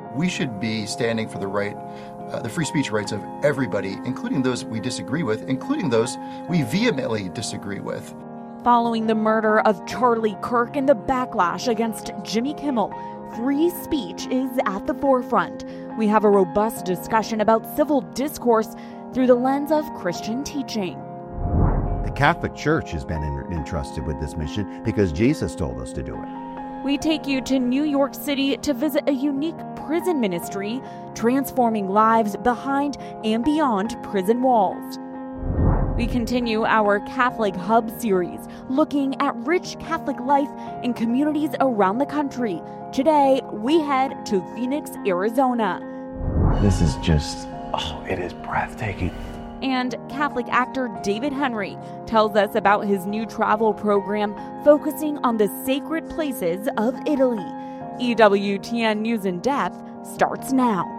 We should be standing for the free speech rights of everybody, including those we disagree with, including those we vehemently disagree with. Following the murder of Charlie Kirk and the backlash against Jimmy Kimmel, free speech is at the forefront. We have a robust discussion about civil discourse through the lens of Christian teaching. The Catholic Church has been entrusted with this mission because Jesus told us to do it. We take you to New York City to visit a unique prison ministry transforming lives behind and beyond prison walls. We continue our Catholic Hub series, looking at rich Catholic life in communities around the country. Today, we head to Phoenix, Arizona. This is just, it is breathtaking. And Catholic actor David Henry tells us about his new travel program focusing on the sacred places of Italy. EWTN News in Depth starts now.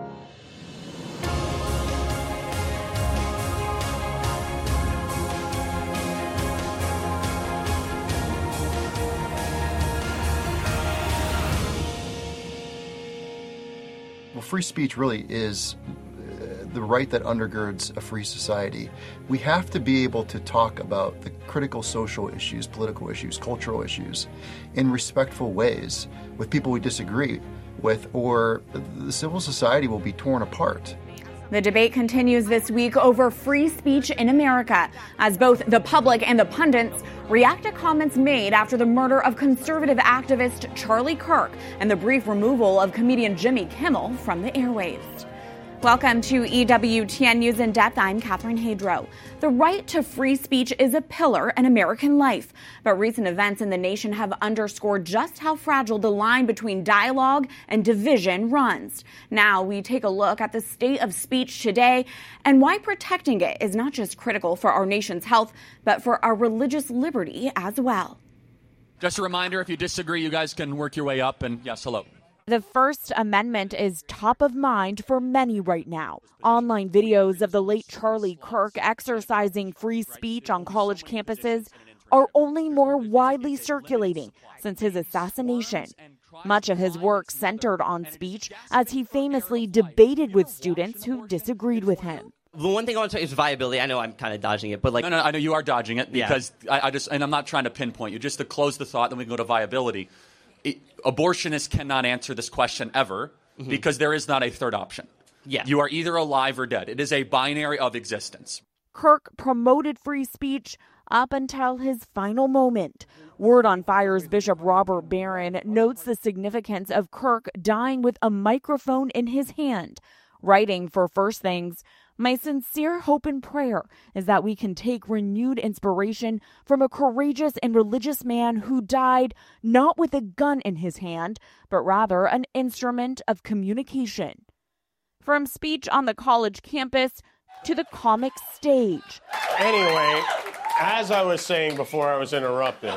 Well, free speech really is the right that undergirds a free society. We have to be able to talk about the critical social issues, political issues, cultural issues in respectful ways with people we disagree with, or the civil society will be torn apart. The debate continues this week over free speech in America as both the public and the pundits react to comments made after the murder of conservative activist Charlie Kirk and the brief removal of comedian Jimmy Kimmel from the airwaves. Welcome to EWTN News in Depth. I'm Catherine Hadro. The right to free speech is a pillar in American life, but recent events in the nation have underscored just how fragile the line between dialogue and division runs. Now we take a look at the state of speech today and why protecting it is not just critical for our nation's health, but for our religious liberty as well. Just a reminder, if you disagree, you guys can work your way up, and yes, hello. The First Amendment is top of mind for many right now. Online videos of the late Charlie Kirk exercising free speech on college campuses are only more widely circulating since his assassination. Much of his work centered on speech as he famously debated with students who disagreed with him. The one thing I want to say is viability. I know I'm kind of dodging it, but No, I know you are dodging it because and I'm not trying to pinpoint you. Just to close the thought, then we can go to viability. Abortionists cannot answer this question ever because there is not a third option. Yeah. You are either alive or dead. It is a binary of existence. Kirk promoted free speech up until his final moment. Word on Fire's Bishop Robert Barron notes the significance of Kirk dying with a microphone in his hand, writing for First Things, "My sincere hope and prayer is that we can take renewed inspiration from a courageous and religious man who died not with a gun in his hand, but rather an instrument of communication." From speech on the college campus to the comic stage. Anyway, as I was saying before I was interrupted,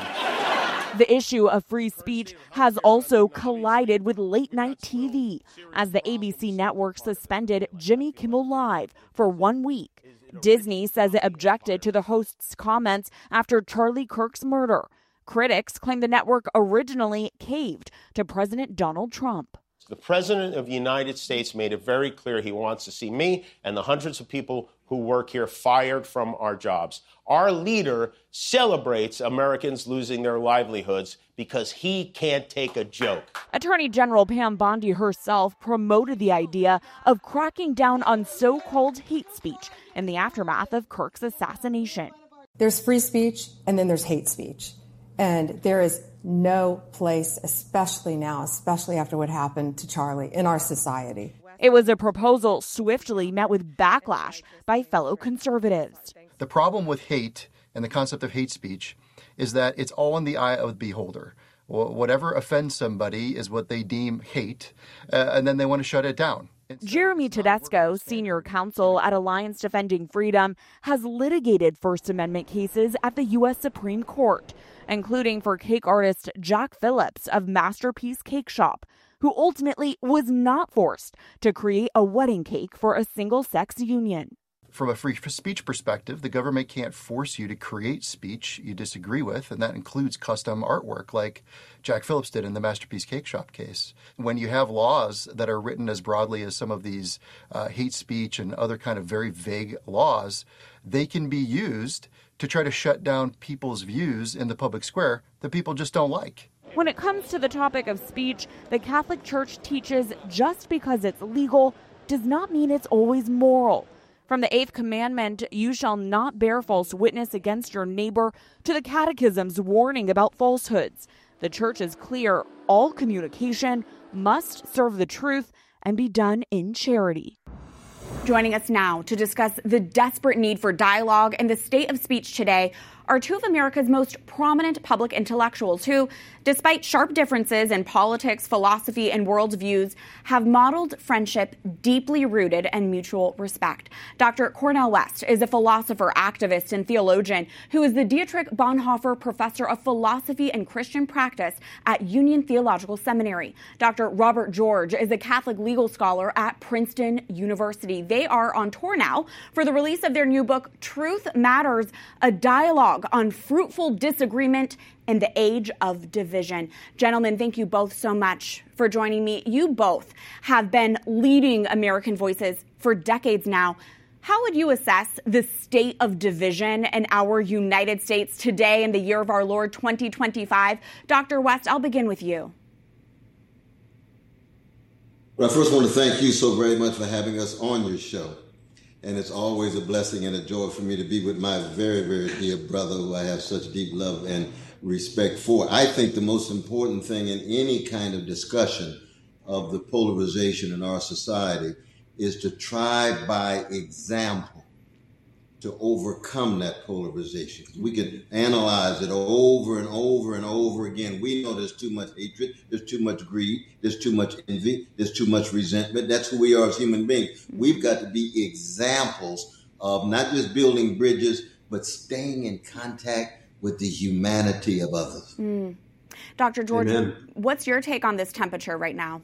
the issue of free speech has also collided with late-night TV as the ABC network suspended Jimmy Kimmel Live for 1 week. Disney says it objected to the host's comments after Charlie Kirk's murder. Critics claim the network originally caved to President Donald Trump. the President of the United States made it very clear he wants to see me and the hundreds of people who work here fired from our jobs. Our leader celebrates Americans losing their livelihoods because he can't take a joke. Attorney General Pam Bondi herself promoted the idea of cracking down on so-called hate speech in the aftermath of Kirk's assassination. There's free speech and then there's hate speech. And there is no place, especially now, especially after what happened to Charlie, in our society. It was a proposal swiftly met with backlash by fellow conservatives. The problem with hate and the concept of hate speech is that it's all in the eye of the beholder. Whatever offends somebody is what they deem hate, and then they want to shut it down. Jeremy Tedesco, senior counsel at Alliance Defending Freedom, has litigated First Amendment cases at the U.S. Supreme Court, including for cake artist Jack Phillips of Masterpiece Cake Shop, who ultimately was not forced to create a wedding cake for a single-sex union. from a free speech perspective, the government can't force you to create speech you disagree with, and that includes custom artwork like Jack Phillips did in the Masterpiece Cake Shop case. When you have laws that are written as broadly as some of these hate speech and other kind of very vague laws, they can be used to try to shut down people's views in the public square that people just don't like. When it comes to the topic of speech, the Catholic Church teaches just because it's legal does not mean it's always moral. From the 8th commandment, you shall not bear false witness against your neighbor, to the Catechism's warning about falsehoods. The Church is clear, all communication must serve the truth and be done in charity. Joining us now to discuss the desperate need for dialogue and the state of speech today are two of America's most prominent public intellectuals who, despite sharp differences in politics, philosophy, and worldviews, have modeled friendship deeply rooted in mutual respect. Dr. Cornel West is a philosopher, activist, and theologian who is the Dietrich Bonhoeffer Professor of Philosophy and Christian Practice at Union Theological Seminary. Dr. Robert George is a Catholic legal scholar at Princeton University. They are on tour now for the release of their new book, Truth Matters, a dialogue on fruitful disagreement in the age of division. Gentlemen, thank you both so much for joining me. You both have been leading American voices for decades now. How would you assess the state of division in our United States today in the year of our Lord 2025? Dr. West, I'll begin with you. Well, I first want to thank you so very much for having us on your show. And it's always a blessing and a joy for me to be with my very, very dear brother who I have such deep love and respect for. I think the most important thing in any kind of discussion of the polarization in our society is to try by example to overcome that polarization. We can analyze it over and over and over again. We know there's too much hatred, there's too much greed, there's too much envy, there's too much resentment. That's who we are as human beings. We've got to be examples of not just building bridges, but staying in contact with the humanity of others. Dr. George, Amen. What's your take on this temperature right now?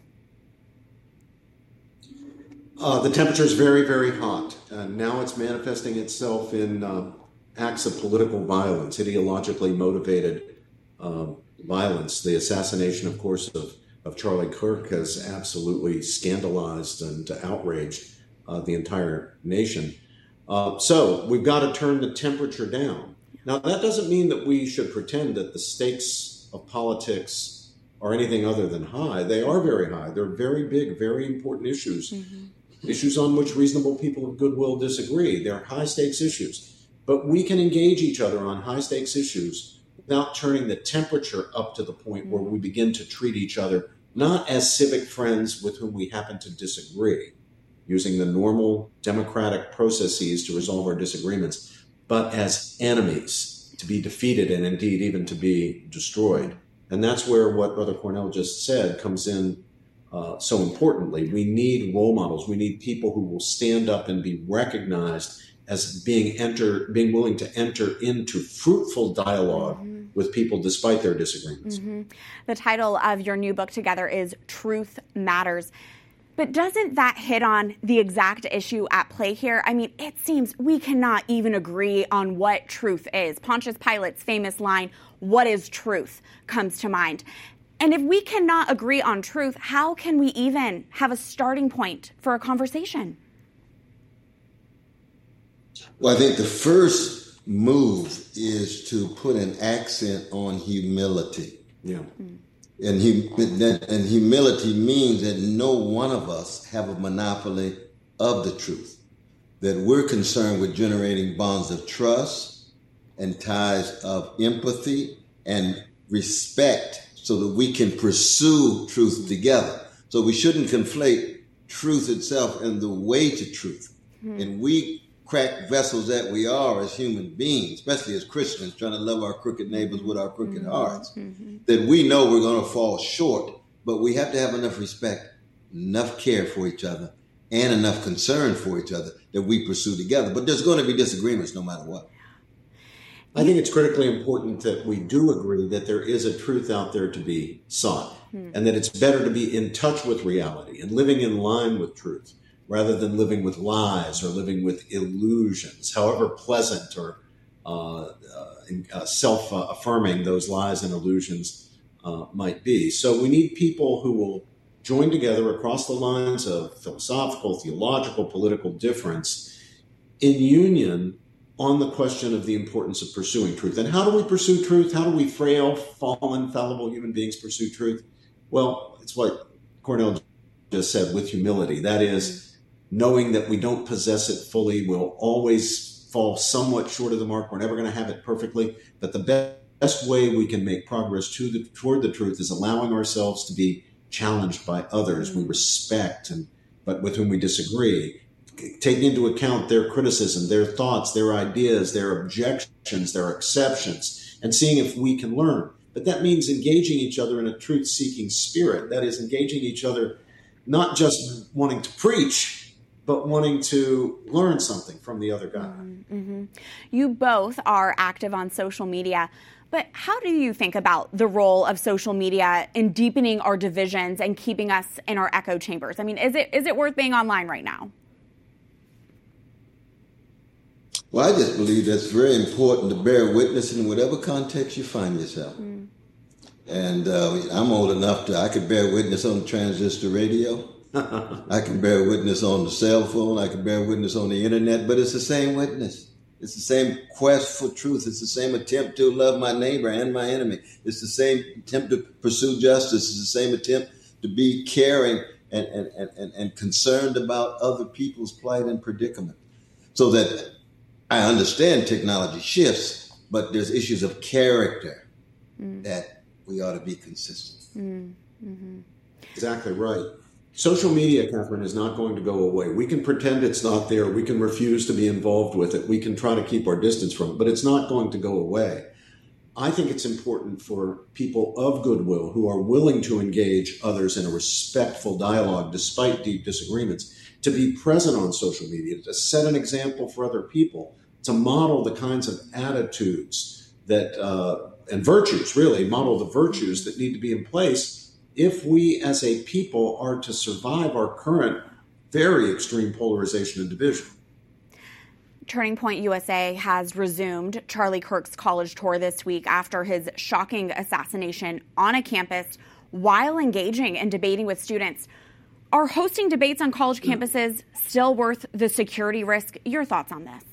The temperature is very, very hot. Now it's manifesting itself in acts of political violence, ideologically motivated violence. The assassination, of course, of Charlie Kirk has absolutely scandalized and outraged the entire nation. So we've got to turn the temperature down. Now, that doesn't mean that we should pretend that the stakes of politics are anything other than high. They are very high. They're very big, very important issues. Issues on which reasonable people of goodwill disagree. They're high-stakes issues. But we can engage each other on high-stakes issues without turning the temperature up to the point where we begin to treat each other not as civic friends with whom we happen to disagree, using the normal democratic processes to resolve our disagreements, but as enemies to be defeated and indeed even to be destroyed. And that's where what Brother Cornel just said comes in so importantly. We need role models. We need people who will stand up and be recognized as being willing to enter into fruitful dialogue with people despite their disagreements. The title of your new book together is Truth Matters. But doesn't that hit on the exact issue at play here? I mean, it seems we cannot even agree on what truth is. Pontius Pilate's famous line, "What is truth?" comes to mind. And if we cannot agree on truth, how can we even have a starting point for a conversation? Well, I think the first move is to put an accent on humility. Yeah. And humility means that no one of us have a monopoly of the truth, that we're concerned with generating bonds of trust and ties of empathy and respect so that we can pursue truth together. So we shouldn't conflate truth itself and the way to truth. And we cracked vessels that we are as human beings, especially as Christians, trying to love our crooked neighbors with our crooked hearts, that we know we're going to fall short, but we have to have enough respect, enough care for each other, and enough concern for each other that we pursue together. But there's going to be disagreements no matter what. I think it's critically important that we do agree that there is a truth out there to be sought, and that it's better to be in touch with reality and living in line with truth rather than living with lies or living with illusions, however pleasant or self-affirming those lies and illusions might be. So we need people who will join together across the lines of philosophical, theological, political difference in union on the question of the importance of pursuing truth. And how do we pursue truth? How do we frail, fallen, fallible human beings pursue truth? Well, it's what Cornell just said, with humility. That is, knowing that we don't possess it fully, we'll always fall somewhat short of the mark. We're never going to have it perfectly. But the best way we can make progress toward the truth is allowing ourselves to be challenged by others we respect, but with whom we disagree, taking into account their criticism, their thoughts, their ideas, their objections, their exceptions, and seeing if we can learn. But that means engaging each other in a truth-seeking spirit. That is, engaging each other not just wanting to preach, but wanting to learn something from the other guy. Mm-hmm. You both are active on social media. But how do you think about the role of social media in deepening our divisions and keeping us in our echo chambers? I mean, is it worth being online right now? Well, I just believe that's very important to bear witness in whatever context you find yourself. And I'm old enough I could bear witness on the transistor radio. I can bear witness on the cell phone. I can bear witness on the internet, but it's the same witness. It's the same quest for truth. It's the same attempt to love my neighbor and my enemy. It's the same attempt to pursue justice. It's the same attempt to be caring and concerned about other people's plight and predicament. So that I understand technology shifts, but there's issues of character that we ought to be consistent. Exactly right. Social media, Catherine, is not going to go away. We can pretend it's not there. We can refuse to be involved with it. We can try to keep our distance from it, but it's not going to go away. I think it's important for people of goodwill who are willing to engage others in a respectful dialogue despite deep disagreements to be present on social media, to set an example for other people, to model the kinds of attitudes that and virtues, really, model the virtues that need to be in place if we as a people are to survive our current very extreme polarization and division. Turning Point USA has resumed Charlie Kirk's college tour this week after his shocking assassination on a campus while engaging and debating with students. Are hosting debates on college campuses still worth the security risk? Your thoughts on this?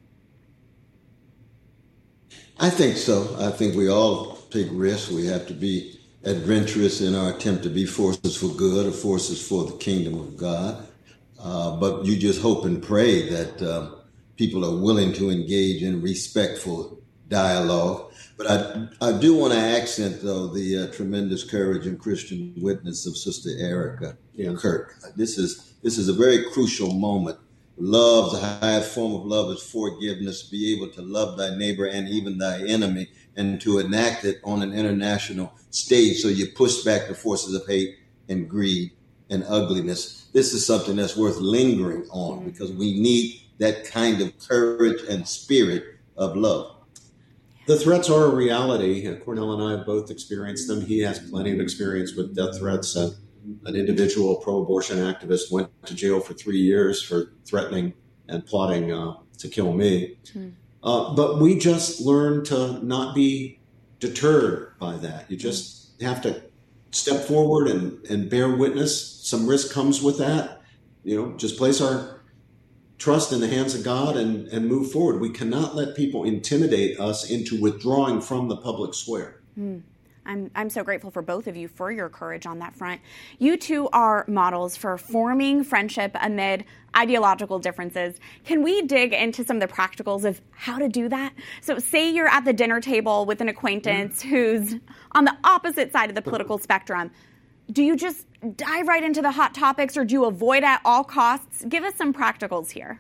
I think so. I think we all take risks. We have to be adventurous in our attempt to be forces for good or forces for the kingdom of God. But you just hope and pray that people are willing to engage in respectful dialogue. But I do want to accent, though, the tremendous courage and Christian witness of Sister Erica Kirk. This is a very crucial moment. Love, the highest form of love is forgiveness, be able to love thy neighbor and even thy enemy, and to enact it on an international stage so you push back the forces of hate and greed and ugliness. This is something that's worth lingering on because we need that kind of courage and spirit of love. The threats are a reality. Cornell and I have both experienced them. He has plenty of experience with death threats. An individual pro-abortion activist went to jail for 3 years for threatening and plotting to kill me. But we just learn to not be deterred by that. You just have to step forward and bear witness. Some risk comes with that. Just place our trust in the hands of God and move forward. We cannot let people intimidate us into withdrawing from the public square. I'm so grateful for both of you for your courage on that front. You two are models for forming friendship amid ideological differences. Can we dig into some of the practicals of how to do that? So say you're at the dinner table with an acquaintance who's on the opposite side of the political spectrum. Do you just dive right into the hot topics or do you avoid at all costs? Give us some practicals here.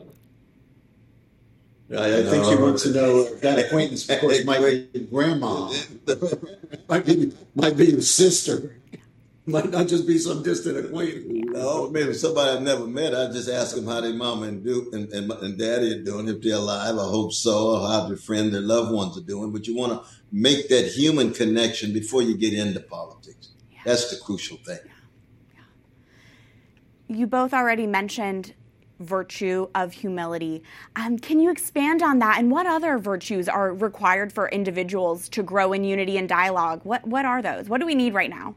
I think she wants to know that acquaintance, of course, might be grandma, might be your sister, might not just be some distant acquaintance. No, maybe somebody I've never met. I just ask them how their mama and daddy are doing, if they're alive. I hope so. Or how their friend, their loved ones are doing. But you want to make that human connection before you get into politics. That's the crucial thing. You both already mentioned virtue of humility. Can you expand on that? And what other virtues are required for individuals to grow in unity and dialogue? What are those? What do we need right now?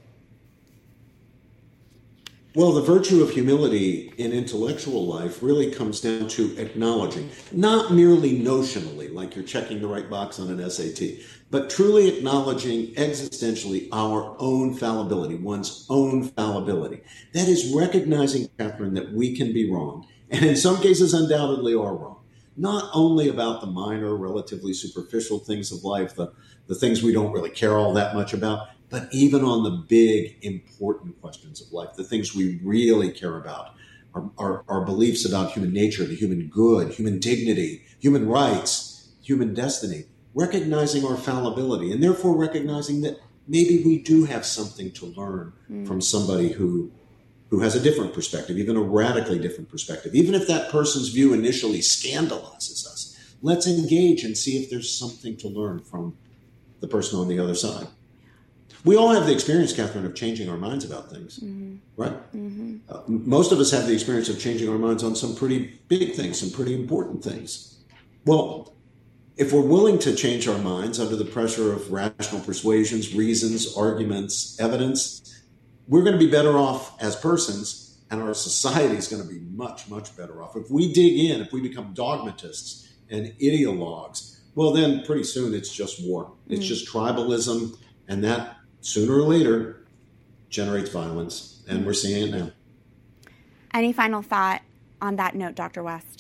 Well, the virtue of humility in intellectual life really comes down to acknowledging, not merely notionally, like you're checking the right box on an SAT, but truly acknowledging existentially our own fallibility, one's own fallibility. That is recognizing, Catherine, that we can be wrong, and in some cases undoubtedly are wrong. Not only about the minor, relatively superficial things of life, the things we don't really care all that much about, but even on the big, important questions of life, the things we really care about, our beliefs about human nature, the human good, human dignity, human rights, human destiny, recognizing our fallibility, and therefore recognizing that maybe we do have something to learn from somebody who has a different perspective, even a radically different perspective. Even if that person's view initially scandalizes us, let's engage and see if there's something to learn from the person on the other side. We all have the experience, Catherine, of changing our minds about things, right? Most of us have the experience of changing our minds on some pretty big things, some pretty important things. Well, if we're willing to change our minds under the pressure of rational persuasions, reasons, arguments, evidence, we're going to be better off as persons, and our society is going to be much, much better off. If we dig in, if we become dogmatists and ideologues, well, then pretty soon it's just war. It's just tribalism, and that sooner or later generates violence, and we're seeing it now. Any final thought on that note, Dr. West?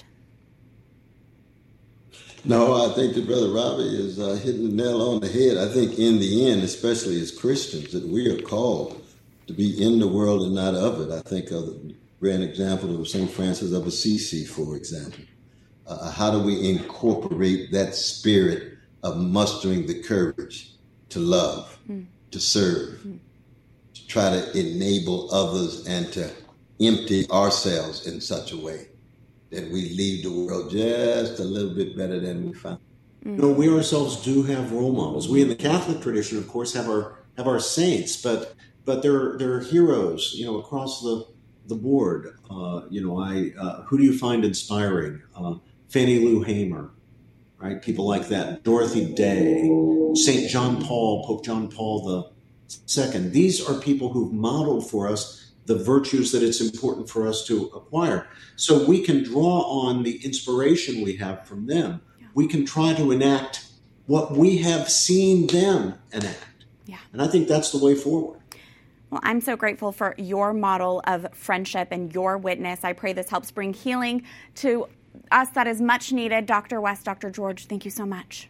No, I think that Brother Robbie is hitting the nail on the head. I think in the end, especially as Christians, that we are called to be in the world and not of it. I think of the grand example of St. Francis of Assisi, for example. How do we incorporate that spirit of mustering the courage to love, to serve, to try to enable others and to empty ourselves in such a way that we leave the world just a little bit better than we found. No, we ourselves do have role models. We in the Catholic tradition, of course, have our saints, but there are heroes, across the board. Who do you find inspiring? Fannie Lou Hamer, right? People like that. Dorothy Day, St. John Paul, Pope John Paul II. These are people who've modeled for us the virtues that it's important for us to acquire. So we can draw on the inspiration we have from them. Yeah. We can try to enact what we have seen them enact. Yeah. And I think that's the way forward. Well, I'm so grateful for your model of friendship and your witness. I pray this helps bring healing to us that is much needed. Dr. West, Dr. George, thank you so much.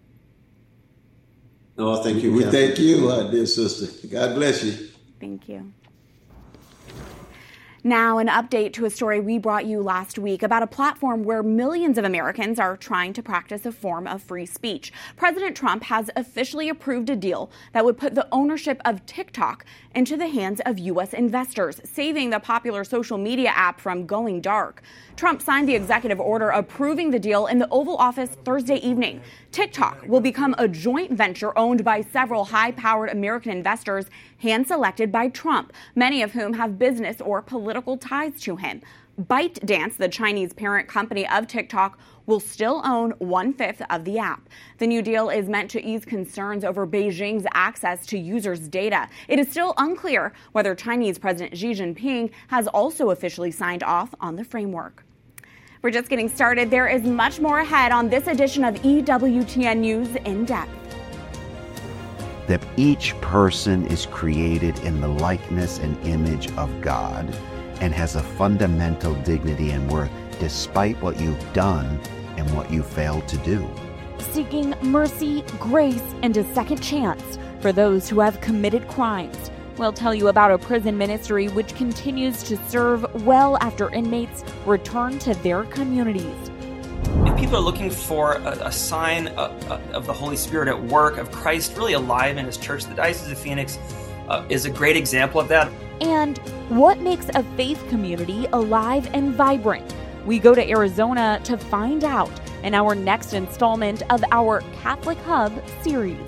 Oh, thank you. We thank you, dear sister. God bless you. Thank you. Now, an update to a story we brought you last week about a platform where millions of Americans are trying to practice a form of free speech. President Trump has officially approved a deal that would put the ownership of TikTok into the hands of U.S. investors, saving the popular social media app from going dark. Trump signed the executive order approving the deal in the Oval Office Thursday evening. TikTok will become a joint venture owned by several high-powered American investors hand-selected by Trump, many of whom have business or political ties to him. ByteDance, the Chinese parent company of TikTok, will still own 1/5 of the app. The new deal is meant to ease concerns over Beijing's access to users' data. It is still unclear whether Chinese President Xi Jinping has also officially signed off on the framework. We're just getting started. There is much more ahead on this edition of EWTN News In Depth. That each person is created in the likeness and image of God and has a fundamental dignity and worth despite what you've done and what you failed to do. Seeking mercy, grace, and a second chance for those who have committed crimes. We'll tell you about a prison ministry which continues to serve well after inmates return to their communities. If people are looking for a sign of the Holy Spirit at work, of Christ really alive in His church, the Diocese of Phoenix is a great example of that. And what makes a faith community alive and vibrant? We go to Arizona to find out in our next installment of our Catholic Hub series.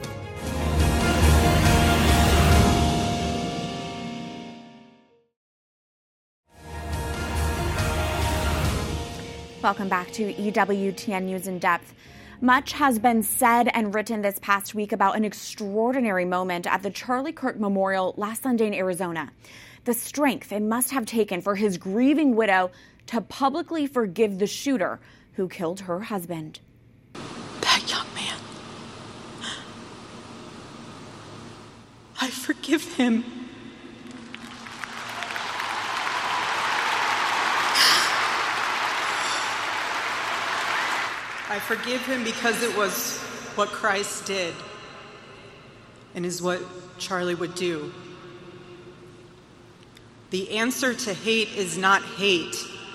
Welcome back to EWTN News in Depth. Much has been said and written this past week about an extraordinary moment at the Charlie Kirk Memorial last Sunday in Arizona. The strength it must have taken for his grieving widow to publicly forgive the shooter who killed her husband. That young man, I forgive him. I forgive him because it was what Christ did and is what Charlie would do. The answer to hate is not hate.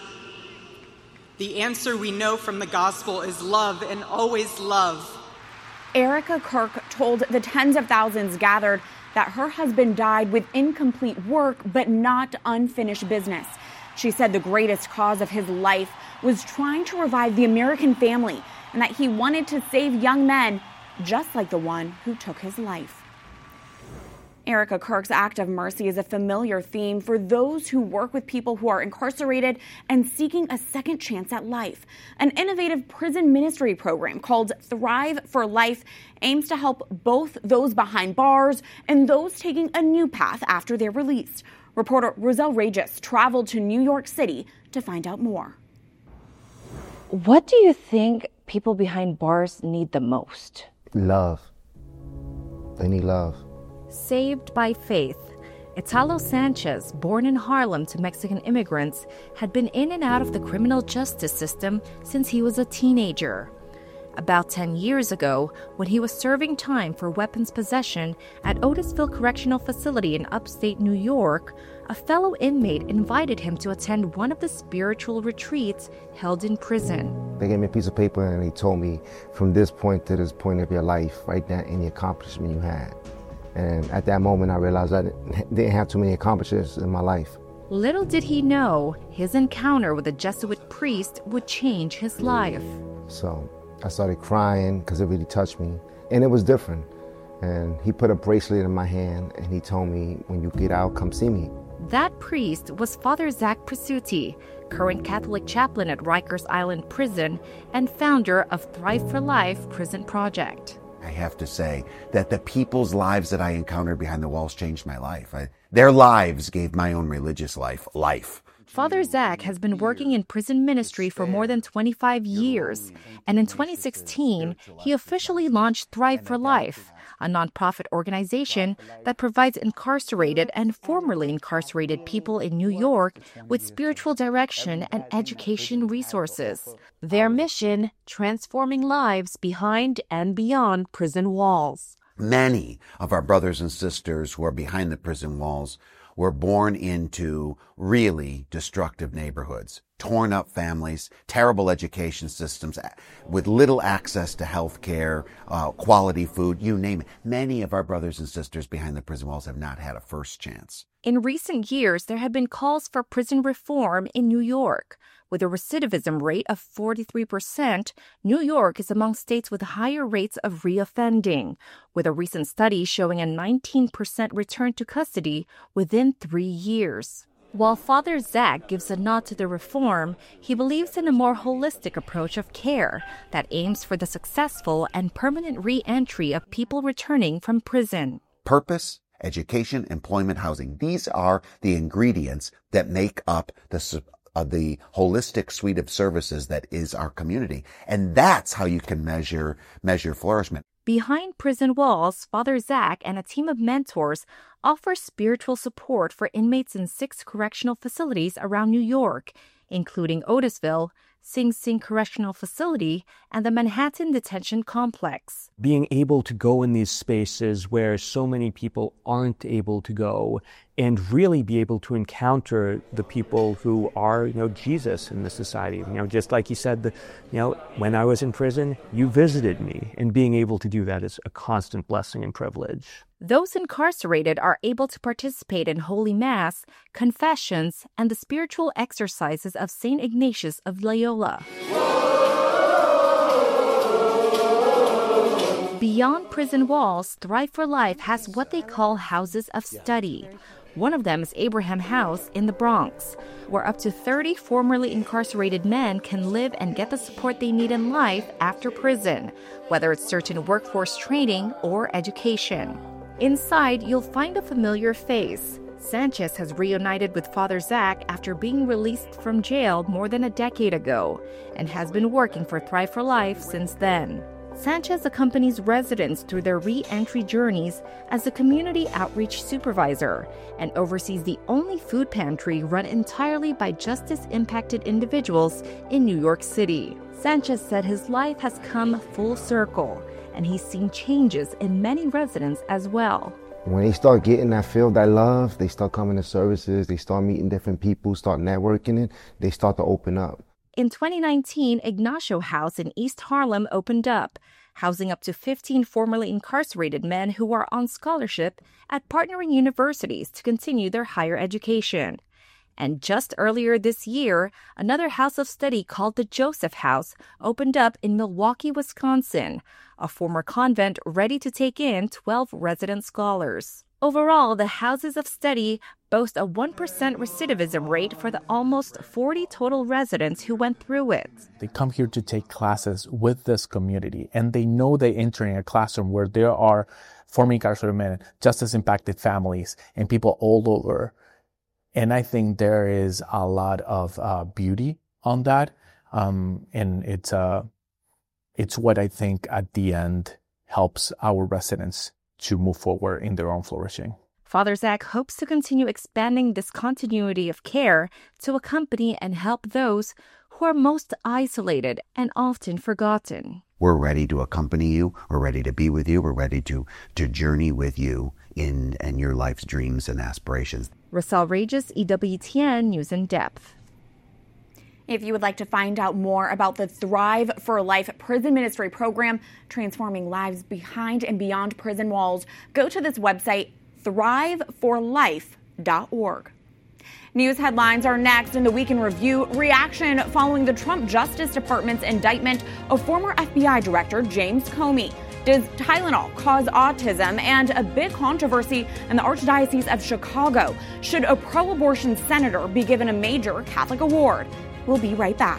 The answer we know from the gospel is love, and always love. Erica Kirk told the tens of thousands gathered that her husband died with incomplete work but not unfinished business. She said the greatest cause of his life was trying to revive the American family and that he wanted to save young men just like the one who took his life. Erica Kirk's act of mercy is a familiar theme for those who work with people who are incarcerated and seeking a second chance at life. An innovative prison ministry program called Thrive for Life aims to help both those behind bars and those taking a new path after they're released. Reporter Roselle Regis traveled to New York City to find out more. What do you think people behind bars need the most? Love. They need love. Saved by faith, Italo Sanchez, born in Harlem to Mexican immigrants, had been in and out of the criminal justice system since he was a teenager. About 10 years ago, when he was serving time for weapons possession at Otisville Correctional Facility in upstate New York, a fellow inmate invited him to attend one of the spiritual retreats held in prison. They gave me a piece of paper and they told me, from this point to this point of your life, write down any accomplishment you had. And at that moment, I realized I didn't have too many accomplishments in my life. Little did he know, his encounter with a Jesuit priest would change his life. So I started crying because it really touched me. And it was different. And he put a bracelet in my hand and he told me, when you get out, come see me. That priest was Father Zach Prasuti, current Catholic chaplain at Rikers Island Prison and founder of Thrive for Life Prison Project. I have to say that the people's lives that I encountered behind the walls changed my life. Their lives gave my own religious life life. Father Zach has been working in prison ministry for more than 25 years, and in 2016, he officially launched Thrive for Life, a nonprofit organization that provides incarcerated and formerly incarcerated people in New York with spiritual direction and education resources. Their mission, transforming lives behind and beyond prison walls. Many of our brothers and sisters who are behind the prison walls were born into really destructive neighborhoods, torn up families, terrible education systems with little access to health care, quality food, you name it. Many of our brothers and sisters behind the prison walls have not had a first chance. In recent years, there have been calls for prison reform in New York. With a recidivism rate of 43%, New York is among states with higher rates of reoffending, with a recent study showing a 19% return to custody within 3 years. While Father Zach gives a nod to the reform, he believes in a more holistic approach of care that aims for the successful and permanent re-entry of people returning from prison. Purpose, education, employment, housing. These are the ingredients that make up the holistic suite of services that is our community. And that's how you can measure flourishment. Behind prison walls, Father Zach and a team of mentors offer spiritual support for inmates in 6 correctional facilities around New York, including Otisville, Sing Sing Correctional Facility, and the Manhattan Detention Complex. Being able to go in these spaces where so many people aren't able to go and really be able to encounter the people who are, Jesus in the society. Just like you said, when I was in prison, you visited me, and being able to do that is a constant blessing and privilege. Those incarcerated are able to participate in Holy Mass, confessions, and the spiritual exercises of St. Ignatius of Loyola. Beyond prison walls, Thrive for Life has what they call houses of study. One of them is Abraham House in the Bronx, where up to 30 formerly incarcerated men can live and get the support they need in life after prison, whether it's certain workforce training or education. Inside, you'll find a familiar face. Sanchez has reunited with Father Zach after being released from jail more than a decade ago and has been working for Thrive for Life since then. Sanchez accompanies residents through their re-entry journeys as a community outreach supervisor and oversees the only food pantry run entirely by justice-impacted individuals in New York City. Sanchez said his life has come full circle, and he's seen changes in many residents as well. When they start getting that field, that love, they start coming to services, they start meeting different people, start networking it, they start to open up. In 2019, Ignacio House in East Harlem opened up, housing up to 15 formerly incarcerated men who are on scholarship at partnering universities to continue their higher education. And just earlier this year, another house of study called the Joseph House opened up in Milwaukee, Wisconsin, a former convent ready to take in 12 resident scholars. Overall, the houses of study boast a 1% recidivism rate for the almost 40 total residents who went through it. They come here to take classes with this community, and they know they're entering a classroom where there are formerly incarcerated men, justice-impacted families, and people all over. And I think there is a lot of beauty on that, and it's what I think at the end helps our residents to move forward in their own flourishing. Father Zach hopes to continue expanding this continuity of care to accompany and help those who are most isolated and often forgotten. We're ready to accompany you. We're ready to be with you. We're ready to journey with you in your life's dreams and aspirations. Rosal Regis, EWTN News in Depth. If you would like to find out more about the Thrive for Life prison ministry program, transforming lives behind and beyond prison walls, go to this website, thriveforlife.org. News headlines are next in the Week in Review. Reaction following the Trump Justice Department's indictment of former FBI Director James Comey. Does Tylenol cause autism? And a big controversy in the Archdiocese of Chicago. Should a pro-abortion senator be given a major Catholic award? We'll be right back.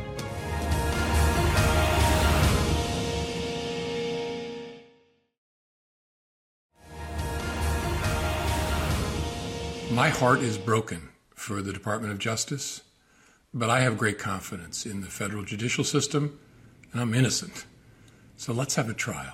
My heart is broken for the Department of Justice, but I have great confidence in the federal judicial system, and I'm innocent. So let's have a trial.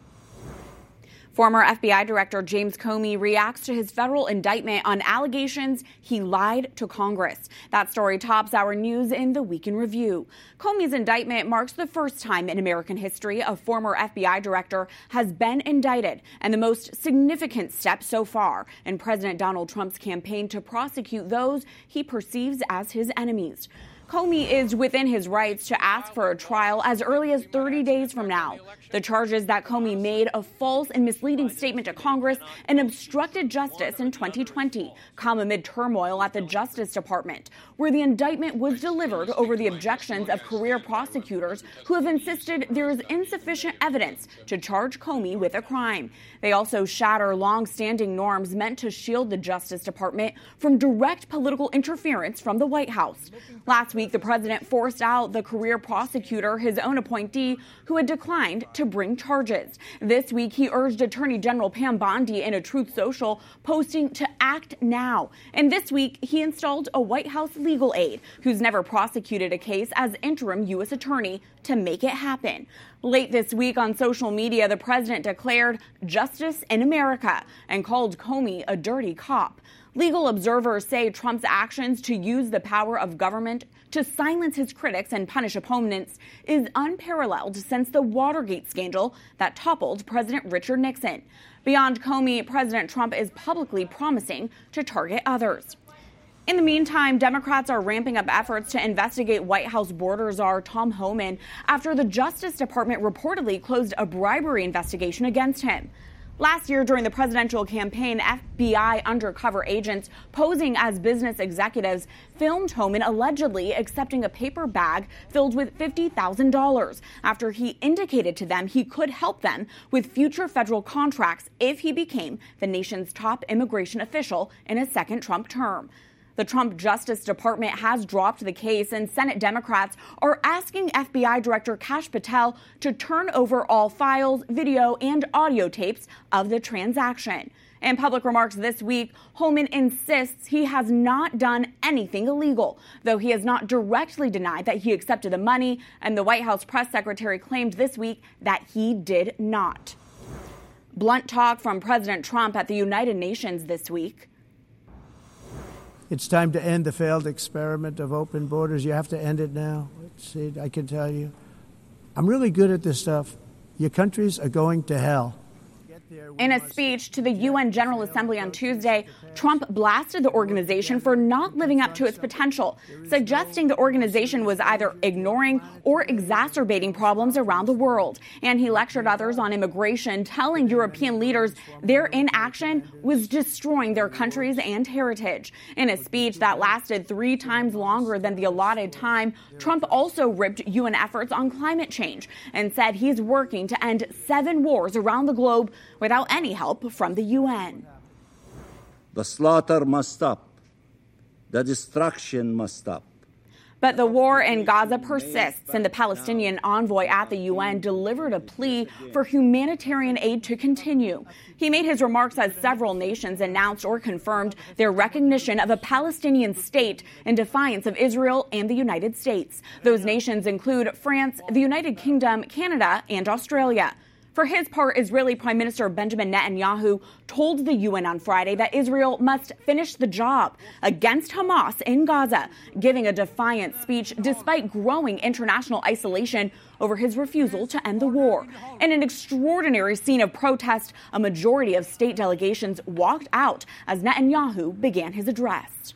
Former FBI Director James Comey reacts to his federal indictment on allegations he lied to Congress. That story tops our news in the Week in Review. Comey's indictment marks the first time in American history a former FBI director has been indicted, and the most significant step so far in President Donald Trump's campaign to prosecute those he perceives as his enemies. Comey is within his rights to ask for a trial as early as 30 days from now. The charges that Comey made a false and misleading statement to Congress and obstructed justice in 2020 come amid turmoil at the Justice Department, where the indictment was delivered over the objections of career prosecutors who have insisted there is insufficient evidence to charge Comey with a crime. They also shatter long-standing norms meant to shield the Justice Department from direct political interference from the White House. Last week, the president forced out the career prosecutor, his own appointee, who had declined to bring charges. This week, he urged Attorney General Pam Bondi in a Truth Social posting to act now. And this week, he installed a White House legal aide who's never prosecuted a case as interim U.S. attorney to make it happen. Late this week on social media, the president declared justice in America and called Comey a dirty cop. Legal observers say Trump's actions to use the power of government to silence his critics and punish opponents is unparalleled since the Watergate scandal that toppled President Richard Nixon. Beyond Comey, President Trump is publicly promising to target others. In the meantime, Democrats are ramping up efforts to investigate White House border czar Tom Homan after the Justice Department reportedly closed a bribery investigation against him. Last year, during the presidential campaign, FBI undercover agents posing as business executives filmed Homan allegedly accepting a paper bag filled with $50,000 after he indicated to them he could help them with future federal contracts if he became the nation's top immigration official in a second Trump term. The Trump Justice Department has dropped the case, and Senate Democrats are asking FBI Director Kash Patel to turn over all files, video, and audio tapes of the transaction. In public remarks this week, Homan insists he has not done anything illegal, though he has not directly denied that he accepted the money, and the White House press secretary claimed this week that he did not. Blunt talk from President Trump at the United Nations this week. It's time to end the failed experiment of open borders. You have to end it now. See, I can tell you. I'm really good at this stuff. Your countries are going to hell. In a speech to the UN General Assembly on Tuesday, Trump blasted the organization for not living up to its potential, suggesting the organization was either ignoring or exacerbating problems around the world. And he lectured others on immigration, telling European leaders their inaction was destroying their countries and heritage. In a speech that lasted 3 times longer than the allotted time, Trump also ripped UN efforts on climate change and said he's working to end 7 wars around the globe without any help from the UN. The slaughter must stop. The destruction must stop. But the war in Gaza persists, and the Palestinian envoy at the UN delivered a plea for humanitarian aid to continue. He made his remarks as several nations announced or confirmed their recognition of a Palestinian state in defiance of Israel and the United States. Those nations include France, the United Kingdom, Canada, and Australia. For his part, Israeli Prime Minister Benjamin Netanyahu told the UN on Friday that Israel must finish the job against Hamas in Gaza, giving a defiant speech despite growing international isolation over his refusal to end the war. In an extraordinary scene of protest, a majority of state delegations walked out as Netanyahu began his address.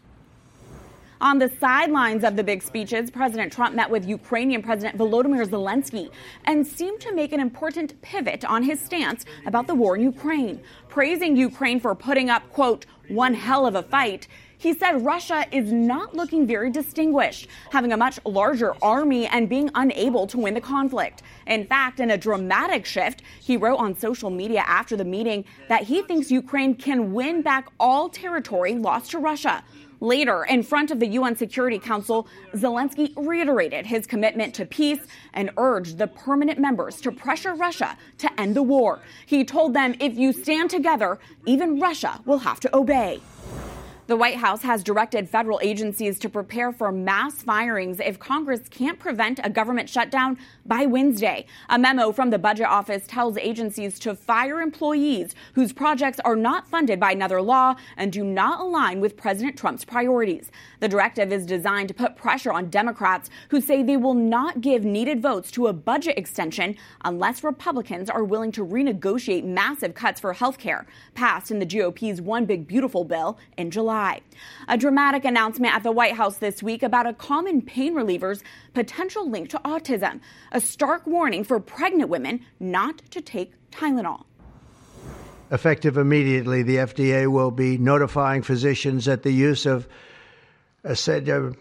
On the sidelines of the big speeches, President Trump met with Ukrainian President Volodymyr Zelensky and seemed to make an important pivot on his stance about the war in Ukraine. Praising Ukraine for putting up, quote, one hell of a fight, he said Russia is not looking very distinguished, having a much larger army and being unable to win the conflict. In fact, in a dramatic shift, he wrote on social media after the meeting that he thinks Ukraine can win back all territory lost to Russia. Later, in front of the UN Security Council, Zelensky reiterated his commitment to peace and urged the permanent members to pressure Russia to end the war. He told them, if you stand together, even Russia will have to obey. The White House has directed federal agencies to prepare for mass firings if Congress can't prevent a government shutdown by Wednesday. A memo from the Budget Office tells agencies to fire employees whose projects are not funded by another law and do not align with President Trump's priorities. The directive is designed to put pressure on Democrats who say they will not give needed votes to a budget extension unless Republicans are willing to renegotiate massive cuts for health care passed in the GOP's One Big Beautiful bill in July. A dramatic announcement at the White House this week about a common pain reliever's potential link to autism. A stark warning for pregnant women not to take Tylenol. Effective immediately, the FDA will be notifying physicians that the use of acetaminophen,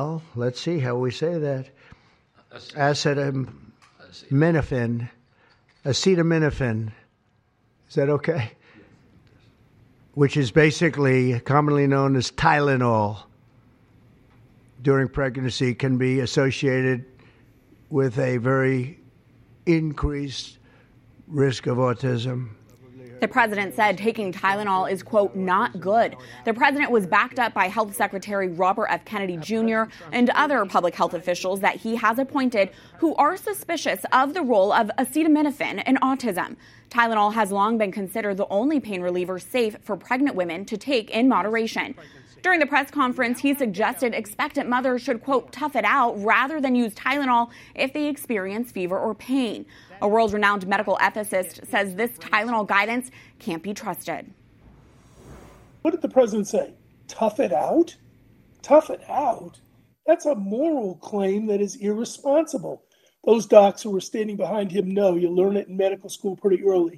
is that okay? Which is basically commonly known as Tylenol, during pregnancy can be associated with a very increased risk of autism. The president said taking Tylenol is, quote, not good. The president was backed up by Health Secretary Robert F. Kennedy Jr. and other public health officials that he has appointed who are suspicious of the role of acetaminophen in autism. Tylenol has long been considered the only pain reliever safe for pregnant women to take in moderation. During the press conference, he suggested expectant mothers should, quote, tough it out rather than use Tylenol if they experience fever or pain. A world-renowned medical ethicist says this Tylenol guidance can't be trusted. What did the president say? Tough it out? Tough it out? That's a moral claim that is irresponsible. Those docs who were standing behind him know you learn it in medical school pretty early.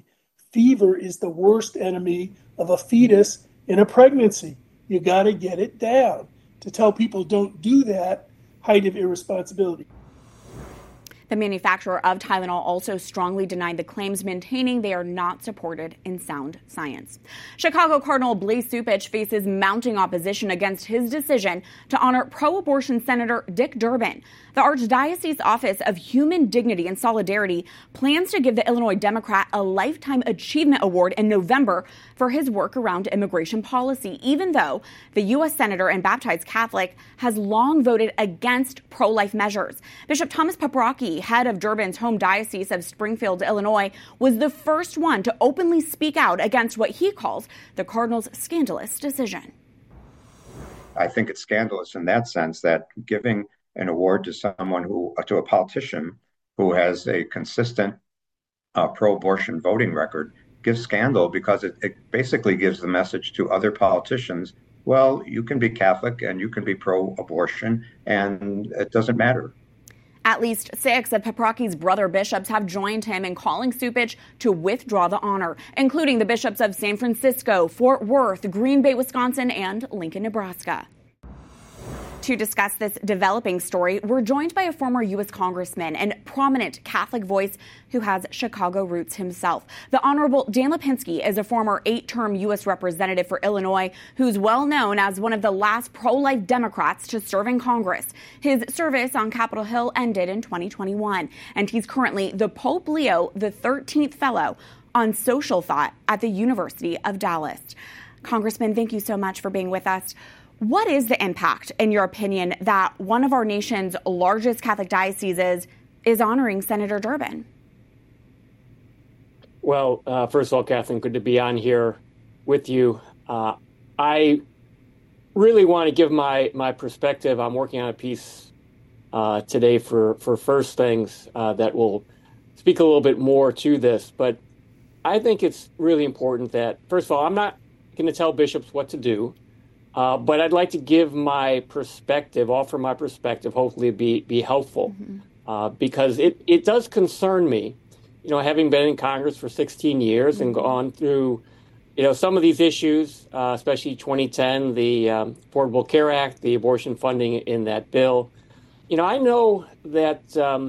Fever is the worst enemy of a fetus in a pregnancy. You got to get it down. To tell people don't do that, height of irresponsibility. The manufacturer of Tylenol also strongly denied the claims, maintaining they are not supported in sound science. Chicago Cardinal Blase Cupich faces mounting opposition against his decision to honor pro-abortion Senator Dick Durbin. The Archdiocese Office of Human Dignity and Solidarity plans to give the Illinois Democrat a Lifetime Achievement Award in November for his work around immigration policy, even though the U.S. Senator and baptized Catholic has long voted against pro-life measures. Bishop Thomas Paprocki, head of Durbin's home diocese of Springfield, Illinois, was the first one to openly speak out against what he calls the Cardinal's scandalous decision. I think it's scandalous in that sense that giving an award to to a politician who has a consistent pro-abortion voting record gives scandal, because it basically gives the message to other politicians, well, you can be Catholic and you can be pro-abortion and it doesn't matter. At least 6 of Paprocki's brother bishops have joined him in calling Cupich to withdraw the honor, including the bishops of San Francisco, Fort Worth, Green Bay, Wisconsin, and Lincoln, Nebraska. To discuss this developing story, we're joined by a former U.S. congressman and prominent Catholic voice who has Chicago roots himself. The Honorable Dan Lipinski is a former 8-term U.S. representative for Illinois who's well known as one of the last pro-life Democrats to serve in Congress. His service on Capitol Hill ended in 2021, and he's currently the Pope Leo XIII Fellow on Social Thought at the University of Dallas. Congressman, thank you so much for being with us. What is the impact, in your opinion, that one of our nation's largest Catholic dioceses is honoring Senator Durbin? Well, first of all, Kathleen, good to be on here with you. I really want to give my perspective. I'm working on a piece today for First Things that will speak a little bit more to this. But I think it's really important that, first of all, I'm not going to tell bishops what to do. But I'd like to give my perspective, offer my perspective, hopefully be helpful, because it does concern me, having been in Congress for 16 years and gone through, some of these issues, especially 2010, the Affordable Care Act, the abortion funding in that bill. I know that,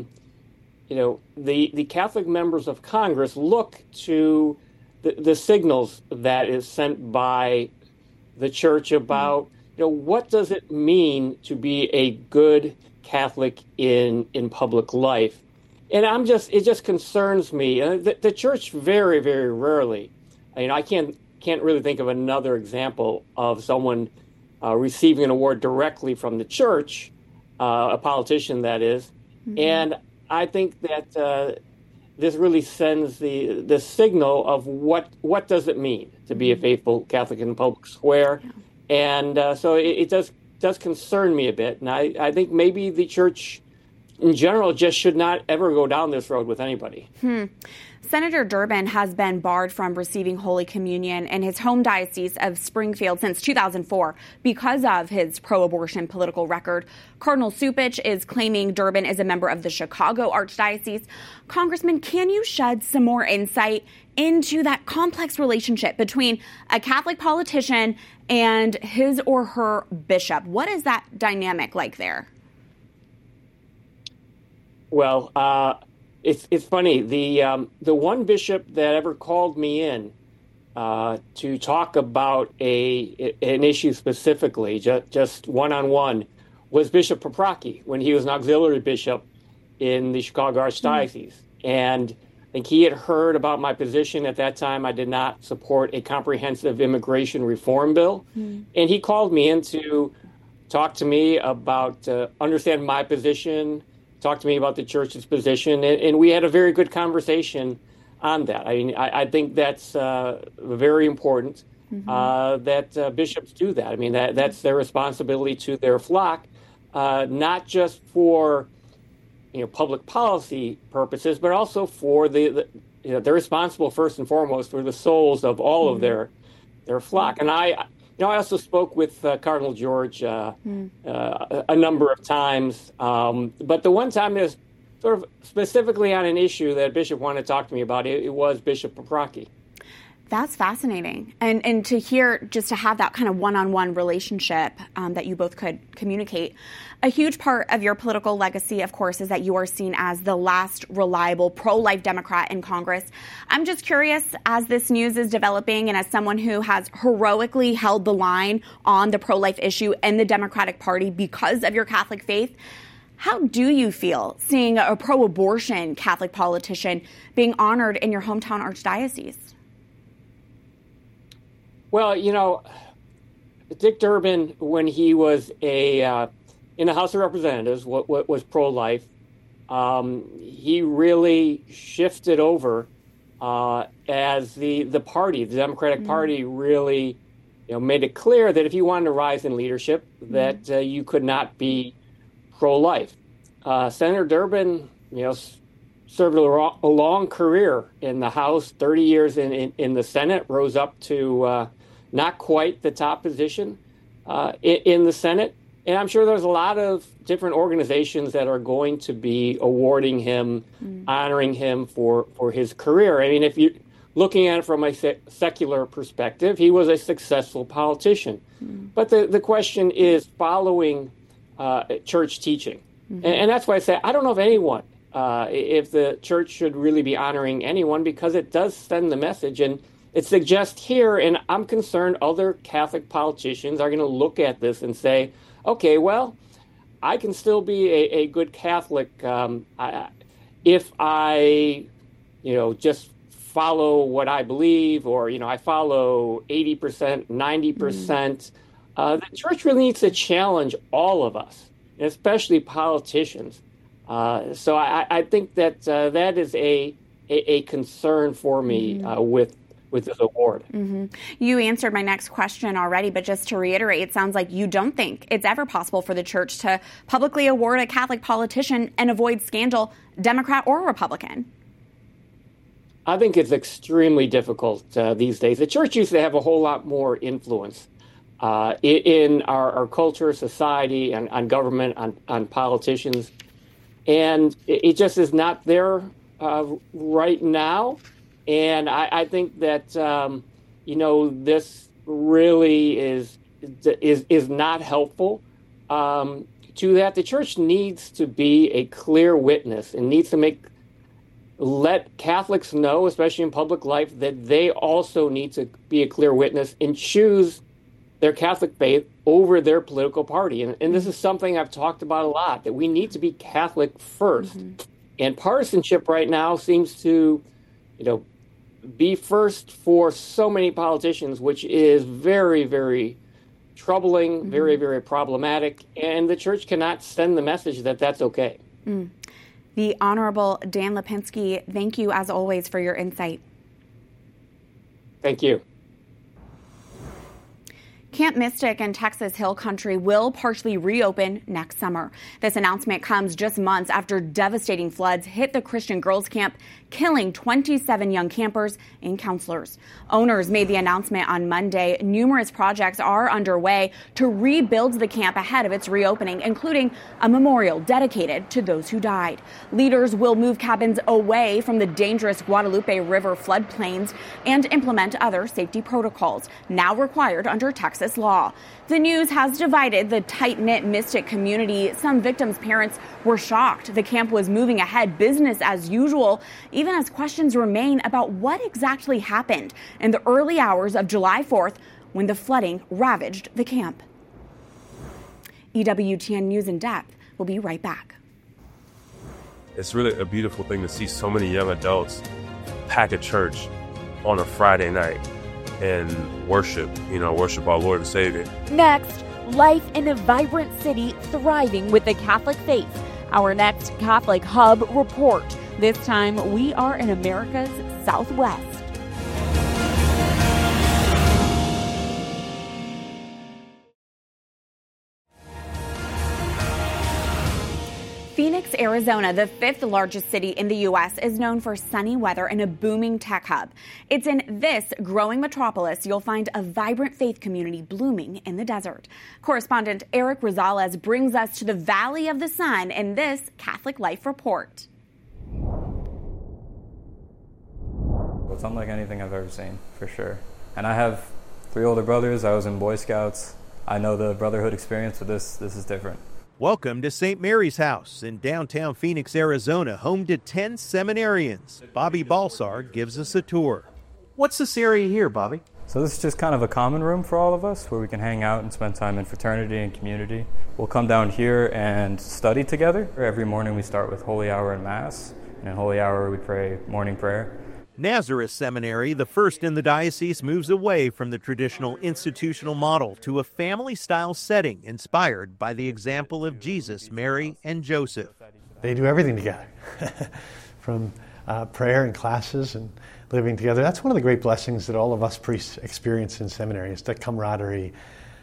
the Catholic members of Congress look to the signals that is sent by the church about, what does it mean to be a good Catholic in public life? And it just concerns me. The church very, very rarely, I can't really think of another example of someone receiving an award directly from the church, a politician that is. Mm-hmm. And I think that this really sends the signal of what does it mean to be a faithful Catholic in the public square. Yeah. And so it does concern me a bit. And I think maybe the church in general just should not ever go down this road with anybody. Senator Durbin has been barred from receiving Holy Communion in his home diocese of Springfield since 2004 because of his pro-abortion political record. Cardinal Cupich is claiming Durbin is a member of the Chicago Archdiocese. Congressman, can you shed some more insight into that complex relationship between a Catholic politician and his or her bishop? What is that dynamic like there? Well, it's funny. The one bishop that ever called me in to talk about an issue specifically, just one-on-one, was Bishop Paprocki when he was an auxiliary bishop in the Chicago Archdiocese. And I think he had heard about my position at that time. I did not support a comprehensive immigration reform bill. And he called me in to talk to me about, understand my position, talk to me about the church's position, and we had a very good conversation on that. I mean, I think that's very important that bishops do that. I mean, that's their responsibility to their flock, not just for public policy purposes, but also for they're responsible first and foremost for the souls of all of their flock. And I also spoke with Cardinal George a number of times, but the one time is sort of specifically on an issue that Bishop wanted to talk to me about. It was Bishop Paprocki. That's fascinating. And to hear, just to have that kind of one-on-one relationship that you both could communicate. A huge part of your political legacy, of course, is that you are seen as the last reliable pro-life Democrat in Congress. I'm just curious, as this news is developing and as someone who has heroically held the line on the pro-life issue in the Democratic Party because of your Catholic faith, how do you feel seeing a pro-abortion Catholic politician being honored in your hometown archdiocese? Well, Dick Durbin, when he was in the House of Representatives, what was pro-life, he really shifted over as the party, the Democratic Party, really made it clear that if you wanted to rise in leadership, that you could not be pro-life. Senator Durbin, served a long career in the House, 30 years in the Senate, rose up to not quite the top position in the Senate. And I'm sure there's a lot of different organizations that are going to be awarding him, honoring him for his career. I mean, if you're looking at it from a secular perspective, he was a successful politician. But the question is following church teaching. And that's why I say I don't know if anyone, if the church should really be honoring anyone, because it does send the message. And it suggests here, and I'm concerned other Catholic politicians are going to look at this and say, okay, well, I can still be a good Catholic if I, just follow what I believe, or, I follow 80%, 90%. The church really needs to challenge all of us, especially politicians. So I think that that is a concern for me with this award. You answered my next question already, but just to reiterate, it sounds like you don't think it's ever possible for the church to publicly award a Catholic politician and avoid scandal, Democrat or Republican. I think it's extremely difficult these days. The church used to have a whole lot more influence in our culture, society, and on government, on politicians. And it just is not there right now. And I think that, this really is not helpful to that. The church needs to be a clear witness and needs to let Catholics know, especially in public life, that they also need to be a clear witness and choose their Catholic faith over their political party. And this is something I've talked about a lot, that we need to be Catholic first. And partisanship right now seems to, be first for so many politicians, which is very, very troubling, very, very problematic. And the church cannot send the message that that's okay. The Honorable Dan Lipinski, thank you as always for your insight. Thank you. Camp Mystic in Texas Hill Country will partially reopen next summer. This announcement comes just months after devastating floods hit the Christian girls' camp, killing 27 young campers and counselors. Owners made the announcement on Monday. Numerous projects are underway to rebuild the camp ahead of its reopening, including a memorial dedicated to those who died. Leaders will move cabins away from the dangerous Guadalupe River floodplains and implement other safety protocols now required under Texas law. The news has divided the tight-knit Mystic community. Some victims' parents were shocked the camp was moving ahead business as usual, even as questions remain about what exactly happened in the early hours of July 4th when the flooding ravaged the camp. EWTN News in Depth will be right back. It's really a beautiful thing to see so many young adults pack a church on a Friday night and worship our Lord and Savior. Next, life in a vibrant city thriving with the Catholic faith. Our next Catholic Hub report. This time, we are in America's Southwest. Phoenix, Arizona, the fifth largest city in the U.S., is known for sunny weather and a booming tech hub. It's in this growing metropolis you'll find a vibrant faith community blooming in the desert. Correspondent Eric Rosales brings us to the Valley of the Sun in this Catholic Life report. It's unlike anything I've ever seen, for sure. And I have 3 older brothers. I was in Boy Scouts. I know the brotherhood experience, but this is different. Welcome to St. Mary's House in downtown Phoenix, Arizona, home to 10 seminarians. Bobby Balsar gives us a tour. What's this area here, Bobby? So this is just kind of a common room for all of us where we can hang out and spend time in fraternity and community. We'll come down here and study together. Every morning we start with Holy Hour and Mass. And in Holy Hour we pray morning prayer. Nazareth Seminary, the first in the diocese, moves away from the traditional institutional model to a family-style setting inspired by the example of Jesus, Mary, and Joseph. They do everything together, from prayer and classes and living together. That's one of the great blessings that all of us priests experience in seminary, is the camaraderie.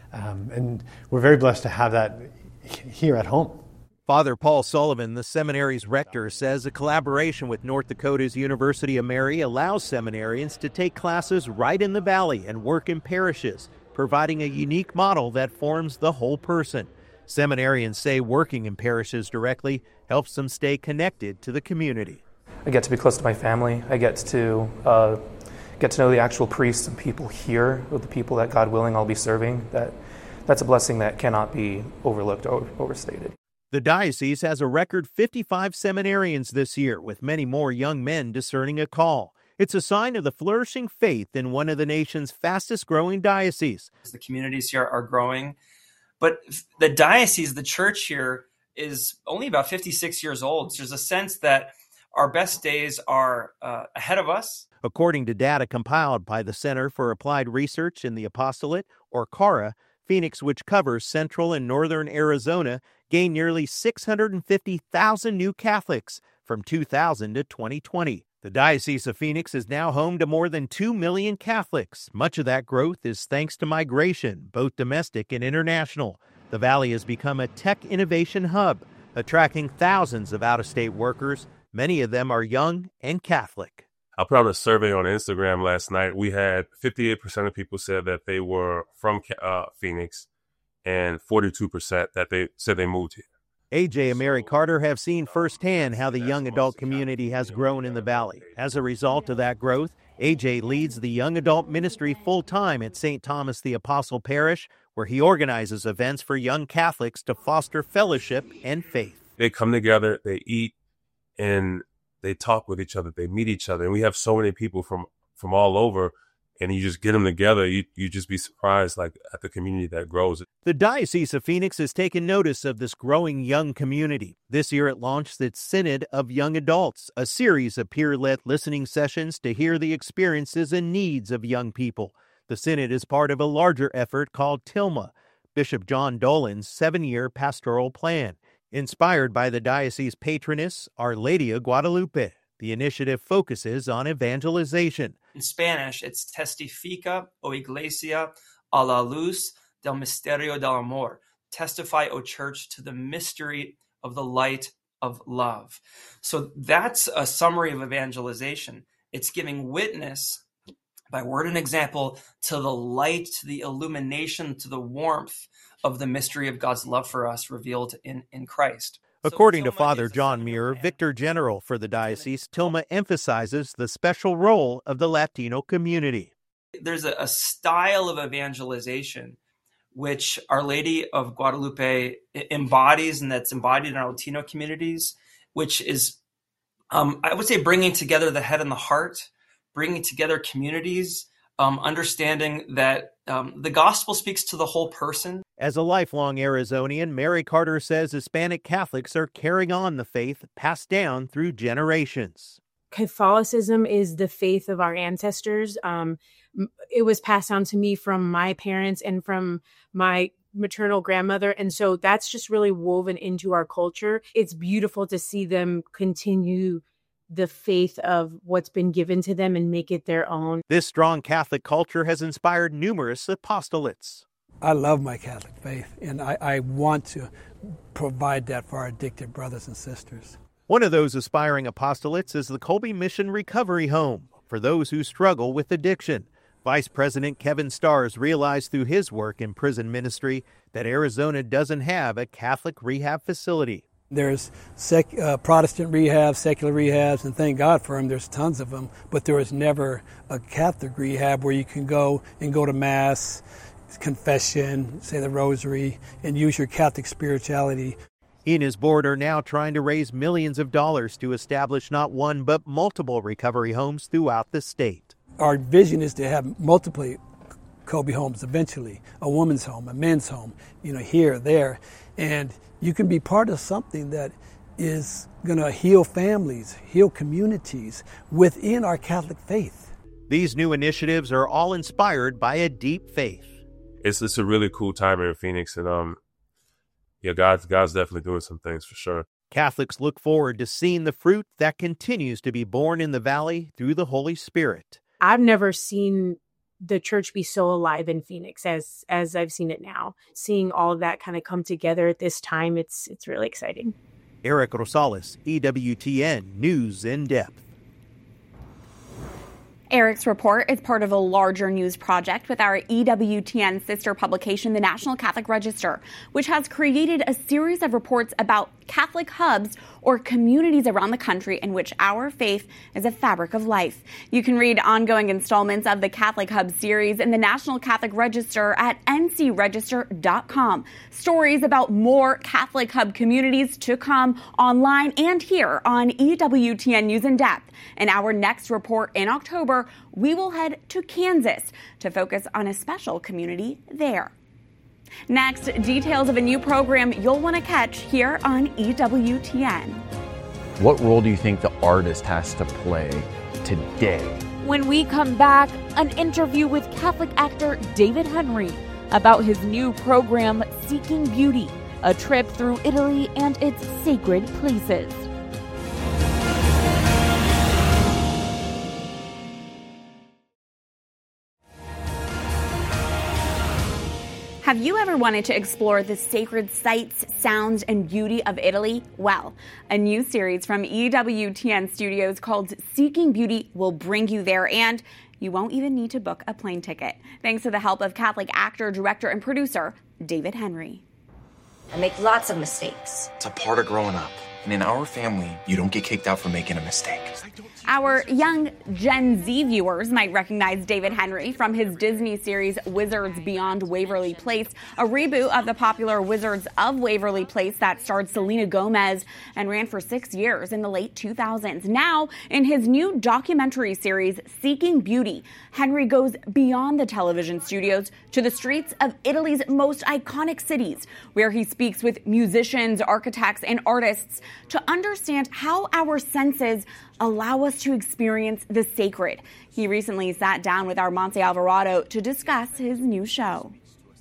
And we're very blessed to have that here at home. Father Paul Sullivan, the seminary's rector, says a collaboration with North Dakota's University of Mary allows seminarians to take classes right in the valley and work in parishes, providing a unique model that forms the whole person. Seminarians say working in parishes directly helps them stay connected to the community. I get to be close to my family. I get to know the actual priests and people here, with the people that, God willing, I'll be serving. That's a blessing that cannot be overlooked or overstated. The diocese has a record 55 seminarians this year, with many more young men discerning a call. It's a sign of the flourishing faith in one of the nation's fastest-growing dioceses. The communities here are growing, but the diocese, the church here, is only about 56 years old. So there's a sense that our best days are ahead of us. According to data compiled by the Center for Applied Research in the Apostolate, or CARA, Phoenix, which covers central and northern Arizona, gained nearly 650,000 new Catholics from 2000 to 2020. The Diocese of Phoenix is now home to more than 2 million Catholics. Much of that growth is thanks to migration, both domestic and international. The valley has become a tech innovation hub, attracting thousands of out-of-state workers. Many of them are young and Catholic. I put out a survey on Instagram last night. We had 58% of people said that they were from Phoenix, and 42% that they said they moved here. AJ and Mary Carter have seen firsthand how the young adult community has grown in the valley. As a result of that growth, AJ leads the young adult ministry full-time at St. Thomas the Apostle Parish, where he organizes events for young Catholics to foster fellowship and faith. They come together, they eat, and they talk with each other, they meet each other. And we have so many people from all over, and you just get them together, you just be surprised at the community that grows. The Diocese of Phoenix has taken notice of this growing young community. This year it launched its Synod of Young Adults, a series of peer-led listening sessions to hear the experiences and needs of young people. The Synod is part of a larger effort called TILMA, Bishop John Dolan's 7-year pastoral plan. Inspired by the diocese patroness, Our Lady of Guadalupe, the initiative focuses on evangelization. In Spanish, it's Testifica, o Iglesia, a la luz del misterio del amor. Testify, O Church, to the mystery of the light of love. So that's a summary of evangelization. It's giving witness by word and example to the light, to the illumination, to the warmth of the mystery of God's love for us revealed in Christ. According to Father John Muir, Victor General for the diocese, TILMA emphasizes the special role of the Latino community. There's a style of evangelization which Our Lady of Guadalupe embodies, and that's embodied in our Latino communities, which is, I would say, bringing together the head and the heart, bringing together communities, understanding that the gospel speaks to the whole person. As a lifelong Arizonian, Mary Carter says Hispanic Catholics are carrying on the faith passed down through generations. Catholicism is the faith of our ancestors. It was passed down to me from my parents and from my maternal grandmother. And so that's just really woven into our culture. It's beautiful to see them continue the faith of what's been given to them and make it their own. This strong Catholic culture has inspired numerous apostolates. I love my Catholic faith, and I want to provide that for our addicted brothers and sisters. One of those aspiring apostolates is the Colby Mission Recovery Home for those who struggle with addiction. Vice President Kevin Stars realized through his work in prison ministry that Arizona doesn't have a Catholic rehab facility. There's Protestant rehabs, secular rehabs, and thank God for them, there's tons of them, but there was never a Catholic rehab where you can go to Mass, confession, say the rosary, and use your Catholic spirituality. He and his board are now trying to raise millions of dollars to establish not one but multiple recovery homes throughout the state. Our vision is to have multiple Kobe homes eventually, a woman's home, a men's home, here, there, and you can be part of something that is going to heal families, heal communities within our Catholic faith. These new initiatives are all inspired by a deep faith. It's a really cool time in Phoenix, and God's definitely doing some things for sure. Catholics look forward to seeing the fruit that continues to be born in the valley through the Holy Spirit. I've never seen the church be so alive in Phoenix as I've seen it now. Seeing all of that kind of come together at this time, it's really exciting. Eric Rosales, EWTN News in Depth. Eric's report is part of a larger news project with our EWTN sister publication, the National Catholic Register, which has created a series of reports about Catholic hubs or communities around the country in which our faith is a fabric of life. You can read ongoing installments of the Catholic Hub series in the National Catholic Register at ncregister.com. Stories about more Catholic Hub communities to come online and here on EWTN News in Depth. In our next report in October, we will head to Kansas to focus on a special community there. Next, details of a new program you'll want to catch here on EWTN. What role do you think the artist has to play today? When we come back, an interview with Catholic actor David Henry about his new program, Seeking Beauty, a trip through Italy and its sacred places. Have you ever wanted to explore the sacred sights, sounds, and beauty of Italy? Well, a new series from EWTN Studios called Seeking Beauty will bring you there, and you won't even need to book a plane ticket. Thanks to the help of Catholic actor, director, and producer David Henry. I make lots of mistakes. It's a part of growing up. And in our family, you don't get kicked out for making a mistake. Our young Gen Z viewers might recognize David Henry from his Disney series Wizards Beyond Waverly Place, a reboot of the popular Wizards of Waverly Place that starred Selena Gomez and ran for 6 years in the late 2000s. Now, in his new documentary series, Seeking Beauty, Henry goes beyond the television studios to the streets of Italy's most iconic cities, where he speaks with musicians, architects, and artists to understand how our senses allow us to experience the sacred. He recently sat down with our Monse Alvarado to discuss his new show.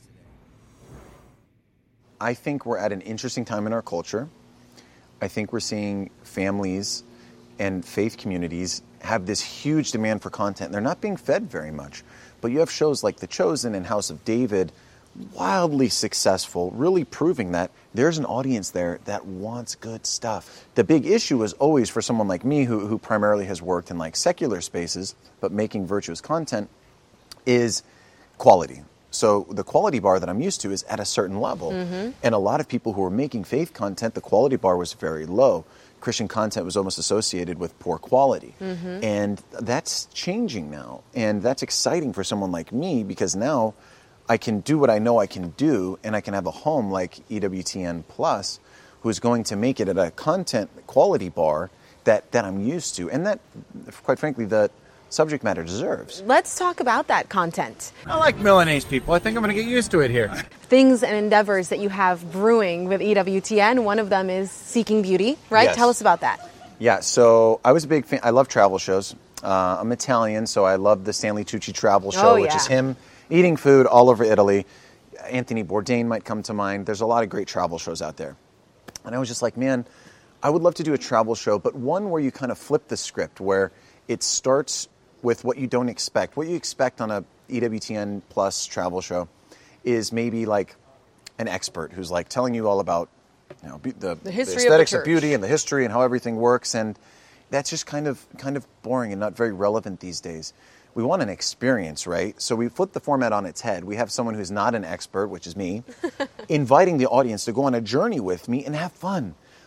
I think we're at an interesting time in our culture. I think we're seeing families and faith communities have this huge demand for content. They're not being fed very much. But you have shows like The Chosen and House of David, wildly successful, really proving that there's an audience there that wants good stuff. The big issue is always for someone like me who primarily has worked in like secular spaces, but making virtuous content, is quality. So the quality bar that I'm used to is at a certain level. Mm-hmm. And a lot of people who are making faith content, the quality bar was very low. Christian content was almost associated with poor quality. Mm-hmm. And that's changing now. And that's exciting for someone like me because now I can do what I know I can do, and I can have a home like EWTN Plus who's going to make it at a content quality bar that I'm used to, and that, quite frankly, the subject matter deserves. Let's talk about that content. I like Milanese people. I think I'm going to get used to it here. Things and endeavors that you have brewing with EWTN. One of them is Seeking Beauty, right? Yes. Tell us about that. Yeah, so I was a big fan. I love travel shows. I'm Italian, so I love the Stanley Tucci travel show, which is him eating food all over Italy. Anthony Bourdain might come to mind. There's a lot of great travel shows out there. And I was just like, man, I would love to do a travel show, but one where you kind of flip the script, where it starts with what you don't expect. What you expect on a EWTN Plus travel show is maybe like an expert who's like telling you all about, you know, the aesthetics of beauty and the history and how everything works. And that's just kind of boring and not very relevant these days. We want an experience, right? So we flip the format on its head. We have someone who's not an expert, which is me, inviting the audience to go on a journey with me and have fun.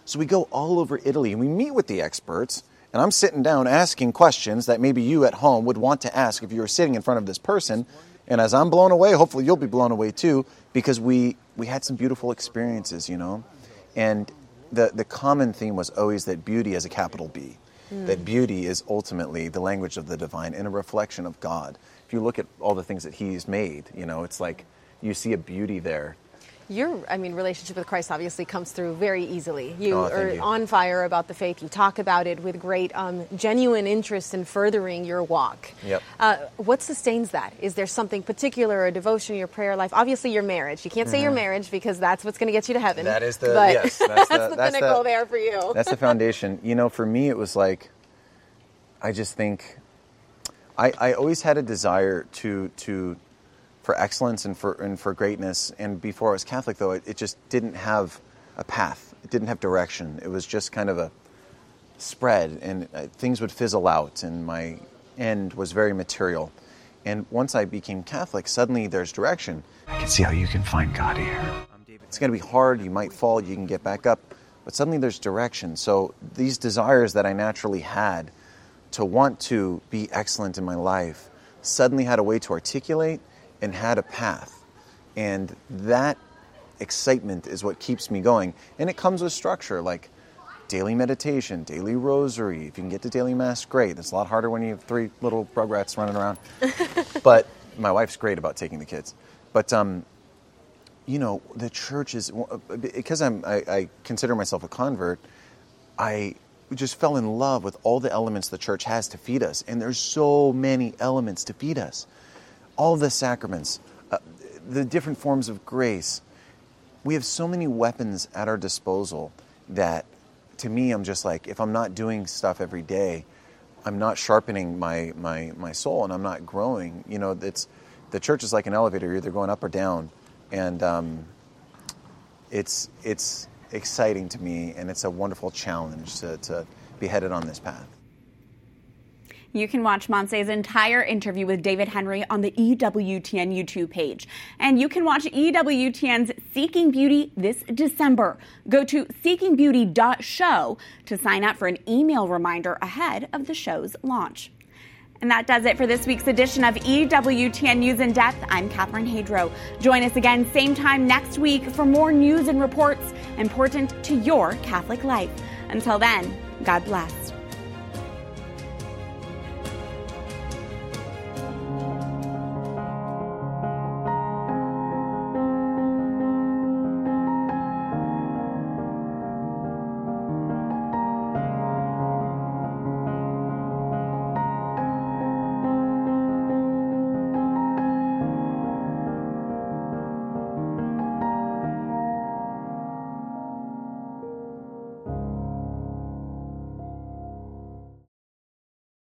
So we go all over Italy and we meet with the experts, and I'm sitting down asking questions that maybe you at home would want to ask if you were sitting in front of this person. And as I'm blown away, hopefully you'll be blown away too, because we had some beautiful experiences, you know. And the common theme was always that beauty has a capital B, that beauty is ultimately the language of the divine and a reflection of God. If you look at all the things that he's made, you know, it's like you see a beauty there. Your, relationship with Christ obviously comes through very easily. You are you. on fire about the faith. You talk about it with great, genuine interest in furthering your walk. Yep. What sustains that? Is there something particular, a devotion, your prayer life? Obviously, your marriage. You can't say your marriage because that's what's going to get you to heaven. That is the, yes, that's the pinnacle there for you. That's the foundation. You know, for me, it was like, I just think, I always had a desire for excellence and for greatness. And before I was Catholic, though, it just didn't have a path. It didn't have direction. It was just kind of a spread, and things would fizzle out, and my end was very material. And once I became Catholic, suddenly there's direction. I can see how you can find God here. It's going to be hard. You might fall. You can get back up. But suddenly there's direction. So these desires that I naturally had to want to be excellent in my life suddenly had a way to articulate and had a path. And that excitement is what keeps me going. And it comes with structure, like daily meditation, daily rosary. If you can get to daily mass, great. It's a lot harder when you have 3 little rugrats running around. But my wife's great about taking the kids. But, you know, the church is, because I consider myself a convert, I just fell in love with all the elements the church has to feed us. And there's so many elements to feed us. All the sacraments, the different forms of grace. We have so many weapons at our disposal that, to me, I'm just like, if I'm not doing stuff every day, I'm not sharpening my soul, and I'm not growing. You know, the church is like an elevator. You're either going up or down. And it's exciting to me, and it's a wonderful challenge to be headed on this path. You can watch Montse's entire interview with David Henry on the EWTN YouTube page. And you can watch EWTN's Seeking Beauty this December. Go to seekingbeauty.show to sign up for an email reminder ahead of the show's launch. And that does it for this week's edition of EWTN News in Depth. I'm Catherine Hadro. Join us again same time next week for more news and reports important to your Catholic life. Until then, God bless.